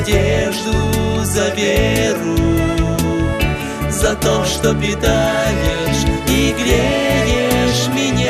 надежду, за веру, за то, что питаешь и греешь меня.